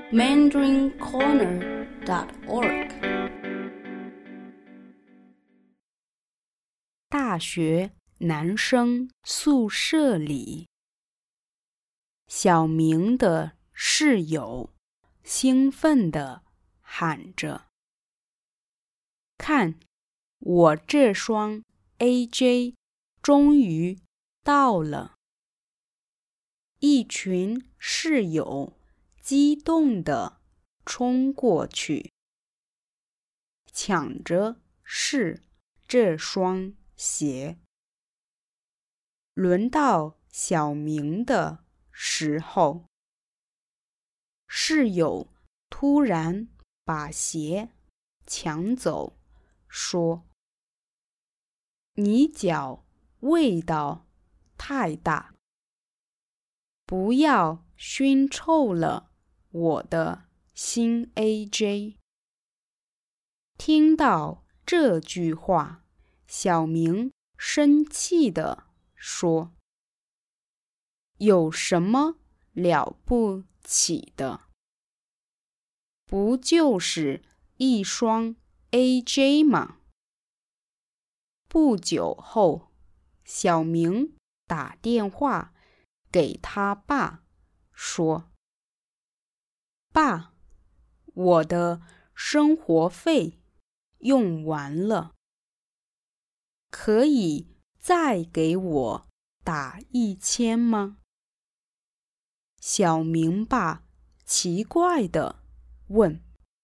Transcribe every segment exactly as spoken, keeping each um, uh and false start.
mandarin corner dot org。 大学男生宿舍里，小明的室友兴奋地喊着：“看，我这双 A J 终于到了！”一群室友激动地冲过去，抢着试这双鞋。轮到小明的时候，室友突然把鞋抢走，说：“你脚味道太大，不要熏臭了我的新 A J。” 听到这句话，小明生气地说：“有什么了不起的？不就是一双 A J 吗？”不久后，小明打电话给他爸说：“爸，我的生活费用完了，可以再给我打一千吗？”小明爸奇怪地问：“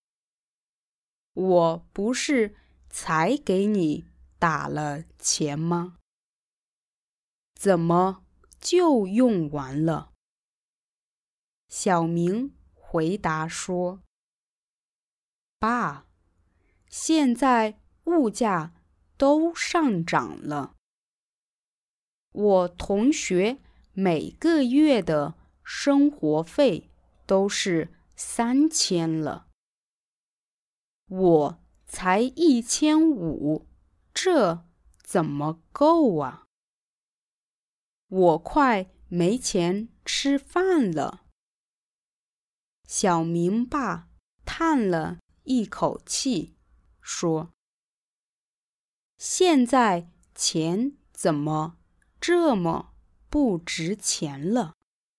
我不是才给你打了钱吗？怎么就用完了？”小明回答说：“爸，现在物价都上涨了，我同学每个月的生活费都是三千了，我才一千五，这怎么够啊？我快没钱吃饭了。”小明爸叹了一口气，说：“现在钱怎么这么不值钱了？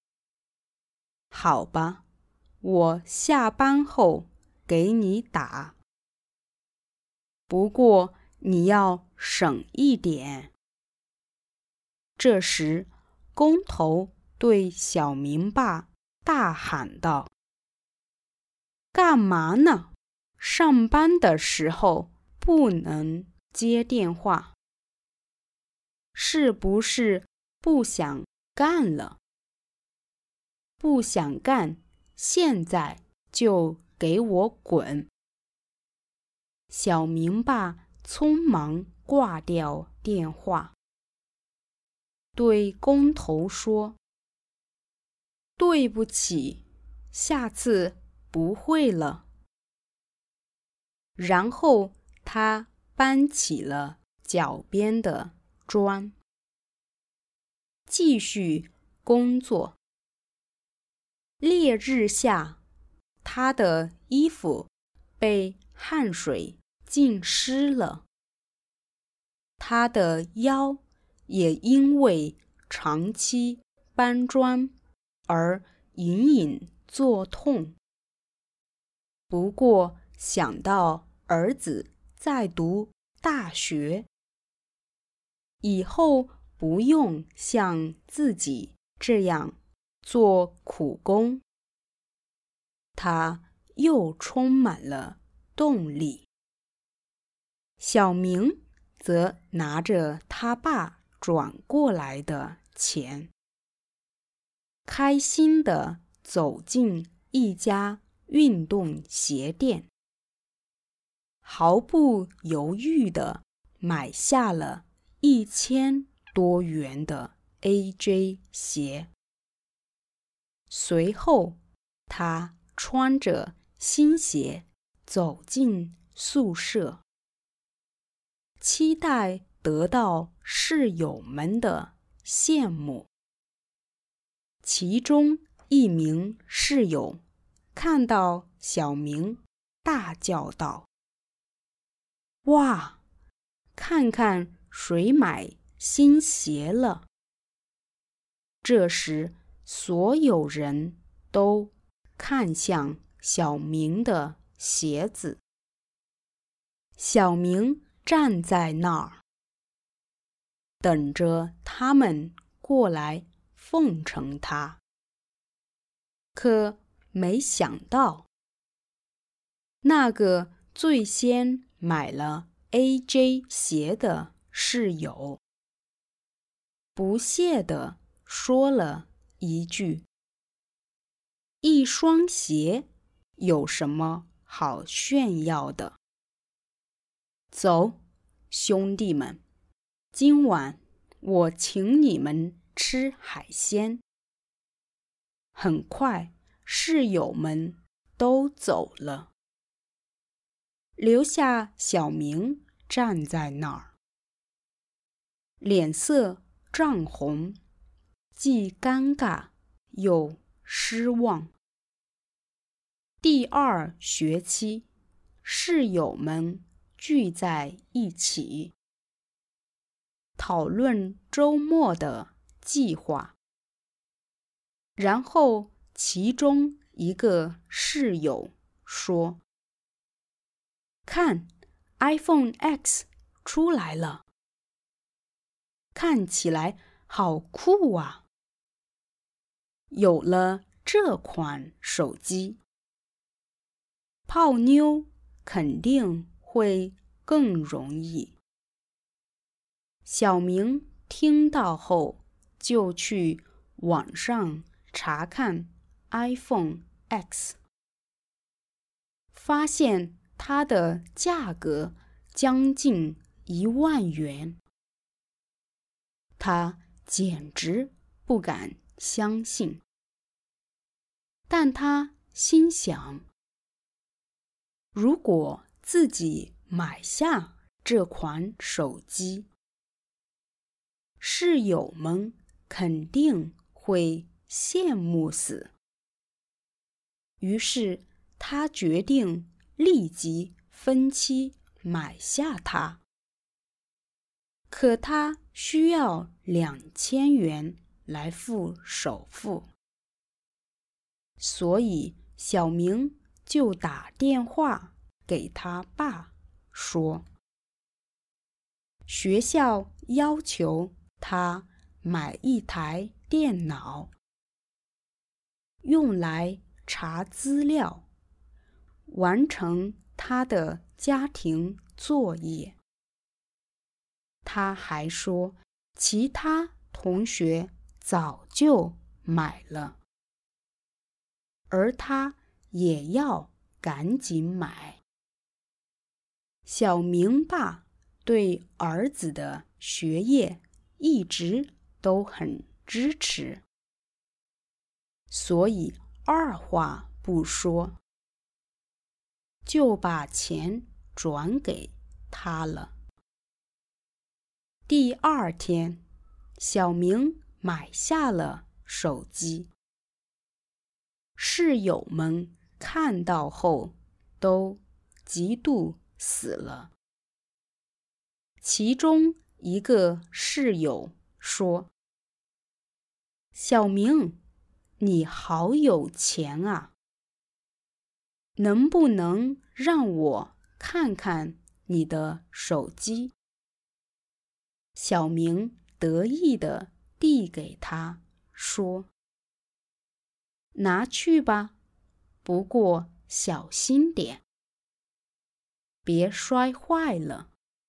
好吧，我下班后给你打，不过你要省一点。”这时，工头对小明爸大喊道：“干嘛呢？上班的时候不能接电话，是不是不想干了？不想干，现在就给我滚！”小明爸匆忙挂掉电话，对工头说：“对不起，下次不会了。”然后他搬起了脚边的砖，继续工作。烈日下，他的衣服被汗水浸湿了，他的腰也因为长期搬砖而隐隐作痛。不过想到儿子在读大学，以后不用像自己这样做苦工，他又充满了动力。小明则拿着他爸转过来的钱，开心地走进一家运动鞋店，毫不犹豫地买下了一千多元的 A J 鞋。随后，他穿着新鞋走进宿舍，期待得到室友们的羡慕。其中一名室友看到小明，大叫道：“哇，看看谁买新鞋了！”这时，所有人都看向小明的鞋子。小明站在那儿，等着他们过来奉承他。可没想到，那个最先买了 A J 鞋的室友，不屑地说了一句：“一双鞋有什么好炫耀的？走，兄弟们，今晚我请你们吃海鲜。”很快，室友们都走了，留下小明站在那儿，脸色涨红，既尴尬又失望。第二学期，室友们聚在一起，讨论周末的计划。然后，其中一个室友说：“看 ，iPhone X 出来了，看起来好酷啊！有了这款手机，泡妞肯定会更容易。”小明听到后，就去网上查看 iPhone X， 发现它的价格将近一万元，他简直不敢相信。但他心想，如果自己买下这款手机，室友们肯定会羡慕死。于是他决定立即分期买下它。可他需要两千元来付首付，所以小明就打电话给他爸说，学校要求他买一台电脑，用来查资料，完成他的家庭作业。他还说，其他同学早就买了，而他也要赶紧买。小明爸对儿子的学业一直都很支持，所以二话不说，就把钱转给他了。第二天，小明买下了手机。室友们看到后都嫉妒死了。其中一个室友说：“小明，你好有钱啊！能不能让我看看你的手机？”小明得意地递给他，说：“拿去吧，不过小心点，别摔坏了。”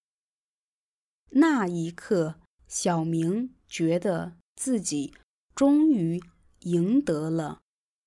那一刻，小明觉得自己终于赢得了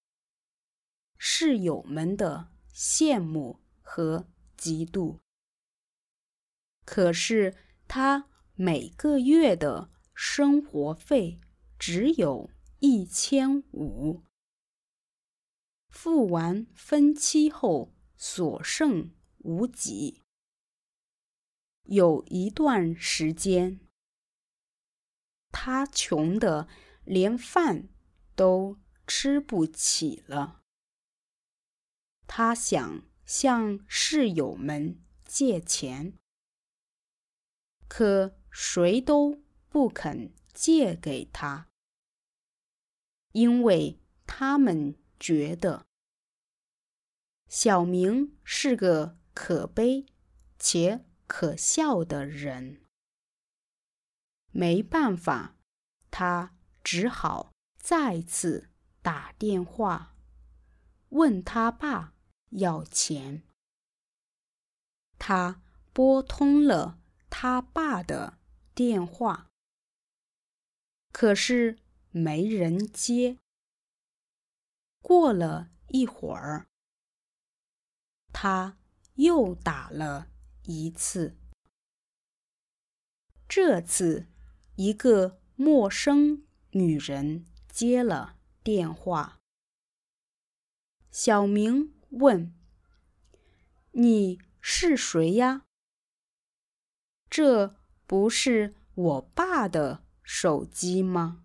室友们的羡慕和嫉妒。可是他每个月的生活费只有一千五，付完分期后所剩无几。有一段时间，他穷得连饭都吃不起了。 他想向室友们借钱，可谁都不肯借给他，因为他们觉得小明是个可悲且可笑的人。没办法，他只好再次打电话问他爸要钱。他拨通了他爸的电话，可是没人接。过了一会儿，他又打了一次。这次一个陌生女人接了电话。小明问：“你是谁呀？”“这不是我爸的手机吗？”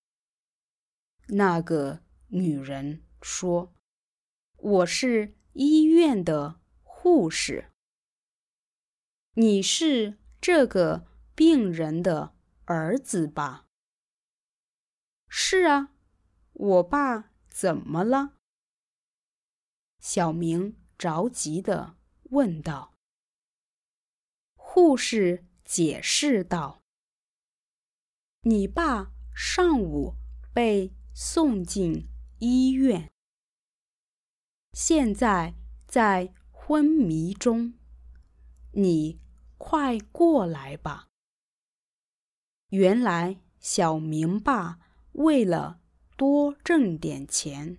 那个女人说：“我是医院的护士。”“你是这个病人的儿子吧？”“是啊，我爸怎么了？”小明着急地问道。护士解释道：“你爸上午被送进医院，现在在昏迷中，你快过来吧。”原来小明爸为了多挣点钱，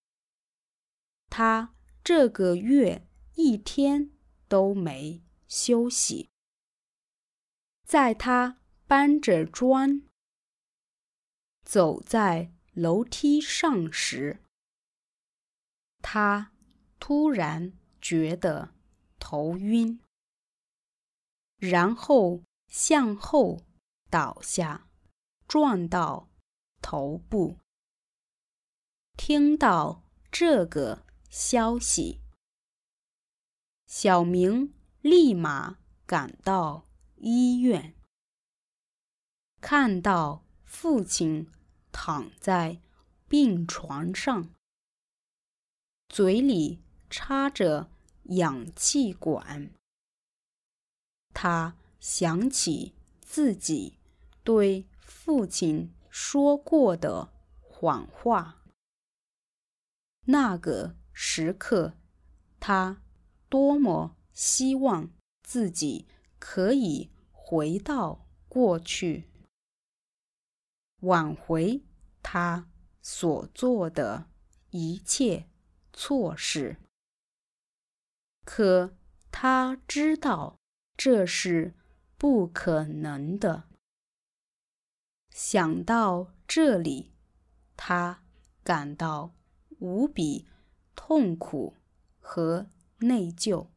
他这个月一天都没休息。在他搬着砖走在楼梯上时，他突然觉得头晕，然后向后倒下，撞到头部。听到这个消息，小明立马赶到医院，看到父亲躺在病床上，嘴里插着氧气管。他想起自己对父亲说过的谎话。那个时刻，他多么希望自己可以回到过去，挽回他所做的一切错事。可他知道这是不可能的。想到这里，他感到无比痛苦和内疚。